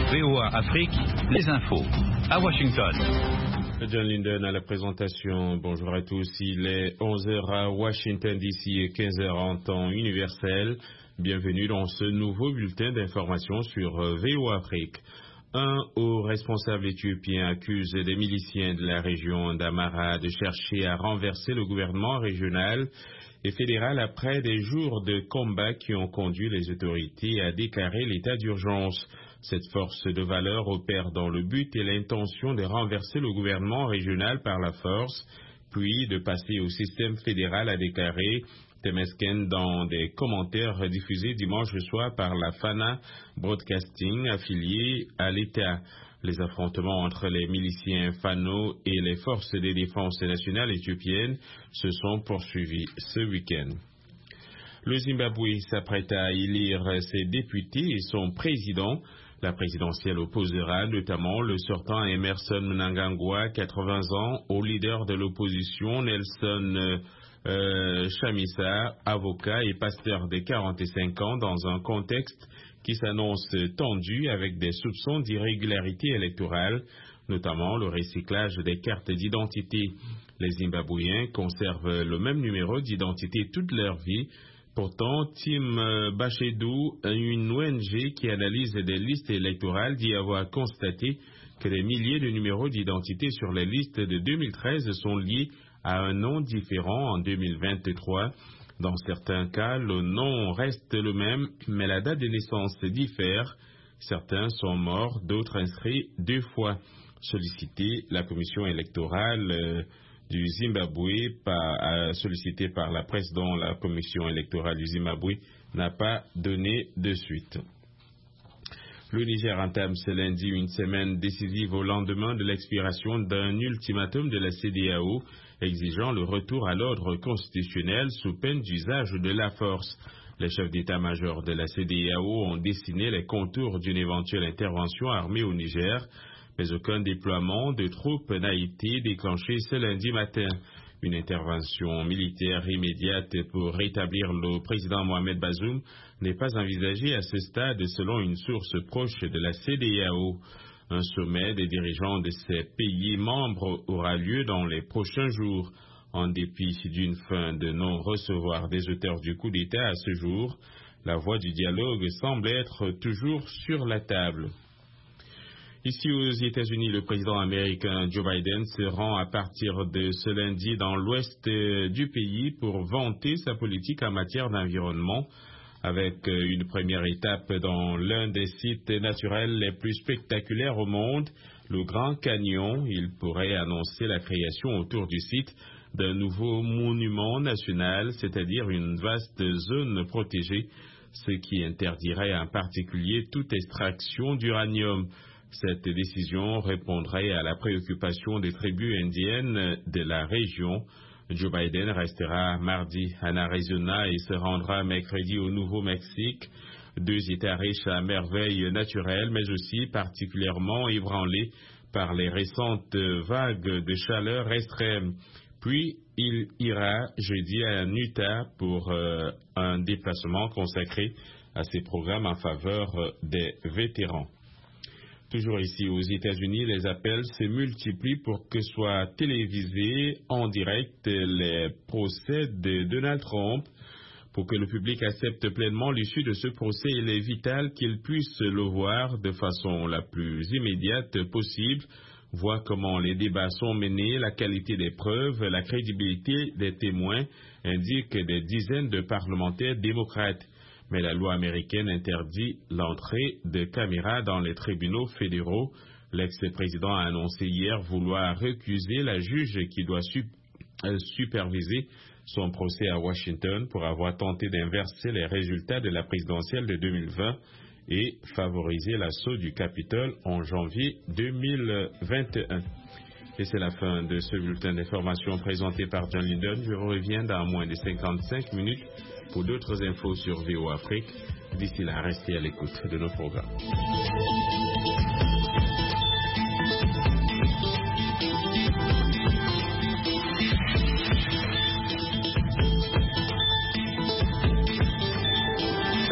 VOA Afrique, les infos. À Washington. John Linden à la présentation. Bonjour à tous. Il est 11h à Washington DC et 15h en temps universel. Bienvenue dans ce nouveau bulletin d'information sur VOA Afrique. Un haut responsable éthiopien accuse des miliciens de la région d'Amara de chercher à renverser le gouvernement régional et fédéral après des jours de combat qui ont conduit les autorités à déclarer l'état d'urgence. Cette force de valeur opère dans le but et l'intention de renverser le gouvernement régional par la force, puis de passer au système fédéral, a déclaré Temesken dans des commentaires diffusés dimanche soir par la Fana Broadcasting affiliée à l'État. Les affrontements entre les miliciens Fano et les forces de défense nationale éthiopiennes se sont poursuivis ce week-end. Le Zimbabwe s'apprête à élire ses députés et son président. La présidentielle opposera notamment le sortant Emmerson Mnangagwa, 80 ans, au leader de l'opposition Nelson Chamisa, avocat et pasteur de 45 ans, dans un contexte qui s'annonce tendu avec des soupçons d'irrégularité électorale, notamment le recyclage des cartes d'identité. Les Zimbabwéens conservent le même numéro d'identité toute leur vie. Pourtant, Tim Bachedou, une ONG qui analyse des listes électorales, dit avoir constaté que des milliers de numéros d'identité sur les listes de 2013 sont liés à un nom différent en 2023. Dans certains cas, le nom reste le même, mais la date de naissance diffère. Certains sont morts, d'autres inscrits 2 fois. Sollicité, la commission électorale du Zimbabwe, sollicitée par la presse dont la commission électorale du Zimbabwe n'a pas donné de suite. Le Niger entame ce lundi une semaine décisive au lendemain de l'expiration d'un ultimatum de la CEDEAO exigeant le retour à l'ordre constitutionnel sous peine d'usage de la force. Les chefs d'état-major de la CEDEAO ont dessiné les contours d'une éventuelle intervention armée au Niger, mais aucun déploiement de troupes n'a été déclenché ce lundi matin. Une intervention militaire immédiate pour rétablir le président Mohamed Bazoum n'est pas envisagée à ce stade selon une source proche de la CEDEAO. Un sommet des dirigeants de ces pays membres aura lieu dans les prochains jours. En dépit d'une fin de non-recevoir des auteurs du coup d'État à ce jour, la voie du dialogue semble être toujours sur la table. Ici aux États-Unis, le président américain Joe Biden se rend à partir de ce lundi dans l'ouest du pays pour vanter sa politique en matière d'environnement. Avec une première étape dans l'un des sites naturels les plus spectaculaires au monde, le Grand Canyon, il pourrait annoncer la création autour du site d'un nouveau monument national, c'est-à-dire une vaste zone protégée, ce qui interdirait en particulier toute extraction d'uranium. Cette décision répondrait à la préoccupation des tribus indiennes de la région. Joe Biden restera mardi en Arizona et se rendra mercredi au Nouveau-Mexique, 2 États riches à merveilles naturelles, mais aussi particulièrement ébranlés par les récentes vagues de chaleur extrême. Puis, il ira jeudi en Utah pour un déplacement consacré à ses programmes en faveur des vétérans. Toujours ici aux États-Unis, les appels se multiplient pour que soient télévisés en direct les procès de Donald Trump. Pour que le public accepte pleinement l'issue de ce procès, il est vital qu'il puisse le voir de façon la plus immédiate possible, voir comment les débats sont menés, la qualité des preuves, la crédibilité des témoins, indiquent des dizaines de parlementaires démocrates. Mais la loi américaine interdit l'entrée de caméras dans les tribunaux fédéraux. L'ex-président a annoncé hier vouloir récuser la juge qui doit superviser son procès à Washington pour avoir tenté d'inverser les résultats de la présidentielle de 2020 et favoriser l'assaut du Capitole en janvier 2021. Et c'est la fin de ce bulletin d'information présenté par John Linden. Je reviens dans moins de 55 minutes pour d'autres infos sur VOA Afrique. D'ici là, restez à l'écoute de nos programmes.